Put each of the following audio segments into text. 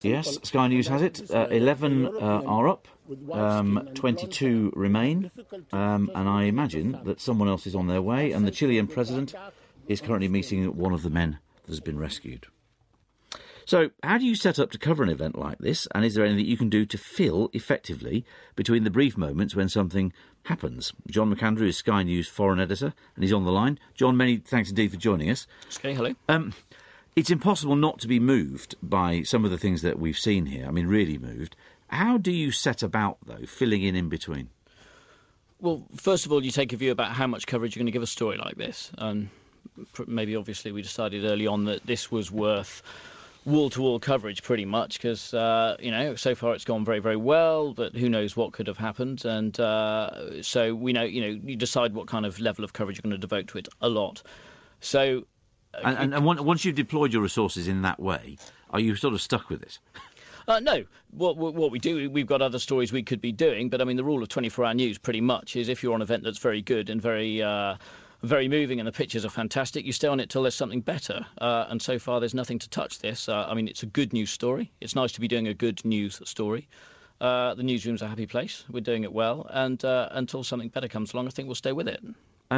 Yes, Sky News has it. 11 are up, 22 remain, and I imagine that someone else is on their way, and the Chilean president is currently meeting one of the men that has been rescued. So, how do you set up to cover an event like this, and is there anything you can do to fill effectively between the brief moments when something happens? John McAndrew is Sky News foreign editor, and he's on the line. John, many thanks indeed for joining us. Okay, hello. It's impossible not to be moved by some of the things that we've seen here. I mean, really moved. How do you set about, though, filling in between? Well, first of all, you take a view about how much coverage you're going to give a story like this. And maybe, obviously, we decided early on that this was worth wall-to-wall coverage, pretty much, because, so far it's gone very, very well, but who knows what could have happened. And so we know, you decide what kind of level of coverage you're going to devote to it a lot. So... And once you've deployed your resources in that way, are you sort of stuck with it? No. What we do, we've got other stories we could be doing, but I mean the rule of 24-hour news pretty much is if you're on an event that's very good and very moving and the pictures are fantastic, you stay on it till there's something better. And so far there's nothing to touch this. I mean, it's a good news story. It's nice to be doing a good news story. The newsroom's a happy place. We're doing it well. And until something better comes along, I think we'll stay with it.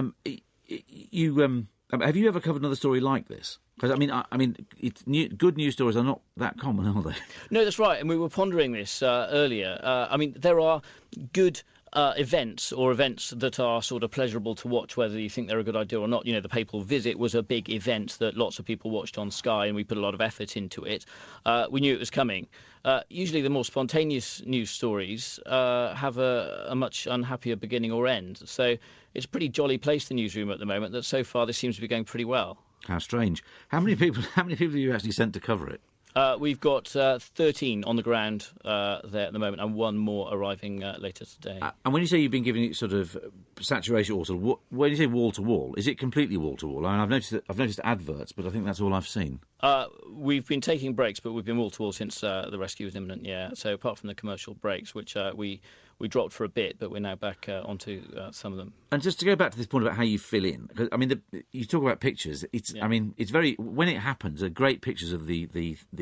Have you ever covered another story like this? Because good news stories are not that common, are they? No, that's right. And we were pondering this earlier. There are good events or events that are sort of pleasurable to watch, whether you think they're a good idea or not. You know, the papal visit was a big event that lots of people watched on Sky, and we put a lot of effort into it. We knew it was coming. Usually the more spontaneous news stories have a much unhappier beginning or end. So it's a pretty jolly place, the newsroom, at the moment, that so far this seems to be going pretty well. How strange. How many people have you actually sent to cover it? We've got 13 on the ground there at the moment, and one more arriving later today. And when you say you've been giving it sort of saturation, or sort of, when you say wall to wall, is it completely wall to wall? I mean, I've noticed adverts, but I think that's all I've seen. We've been taking breaks, but we've been wall to wall since the rescue was imminent. Yeah. So apart from the commercial breaks, which we dropped for a bit, but we're now back onto some of them. And just to go back to this point about how you fill in, because I mean, you talk about pictures. Yeah. I mean, it's very, when it happens, are great pictures of the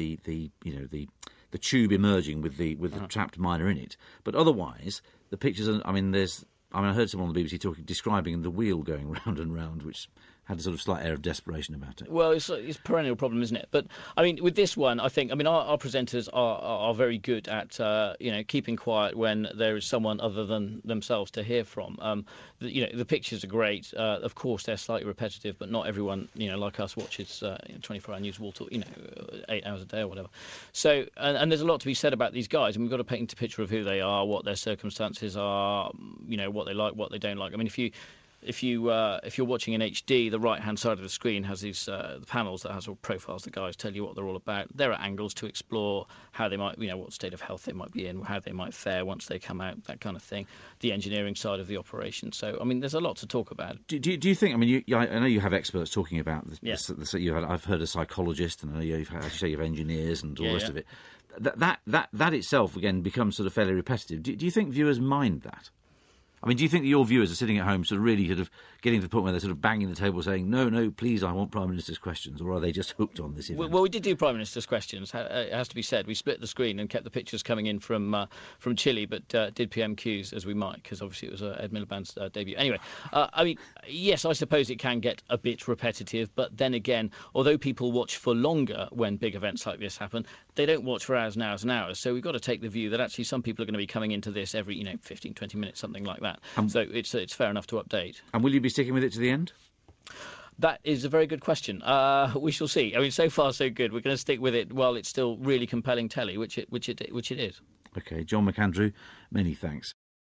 tube emerging with the trapped miner in it. But otherwise, the pictures are, I heard someone on the BBC describing the wheel going round and round, which had a sort of slight air of desperation about it. Well, it's a perennial problem, isn't it? But, I mean, with this one, I think, our presenters are very good at, keeping quiet when there is someone other than themselves to hear from. The pictures are great. Of course, they're slightly repetitive, but not everyone, like us, watches 24-hour news wall talk, 8 hours a day or whatever. So, and there's a lot to be said about these guys, and we've got to paint a picture of who they are, what their circumstances are, what they like, what they don't like. I mean, if you're watching in HD, the right-hand side of the screen has these panels that has all profiles. The guys tell you what they're all about. There are angles to explore how they might, what state of health they might be in, how they might fare once they come out, that kind of thing. The engineering side of the operation. So, there's a lot to talk about. Do you think? I know you have experts talking about this. Yeah. I've heard a psychologist, and I know you have engineers and all the rest of it. That itself again becomes sort of fairly repetitive. Do you think viewers mind that? Do you think that your viewers are sitting at home sort of really sort of getting to the point where they're sort of banging the table saying, no, please, I want Prime Minister's questions, or are they just hooked on this event? Well, we did do Prime Minister's questions, it has to be said. We split the screen and kept the pictures coming in from Chile, but did PMQs as we might, because obviously it was Ed Miliband's debut. Anyway, yes, I suppose it can get a bit repetitive, but then again, although people watch for longer when big events like this happen, they don't watch for hours and hours and hours. So we've got to take the view that actually some people are going to be coming into this every, 15, 20 minutes, something like that. So it's fair enough to update. And will you be sticking with it to the end? That is a very good question. We shall see. So far so good. We're going to stick with it while it's still really compelling telly, which it is. OK, John McAndrew, many thanks.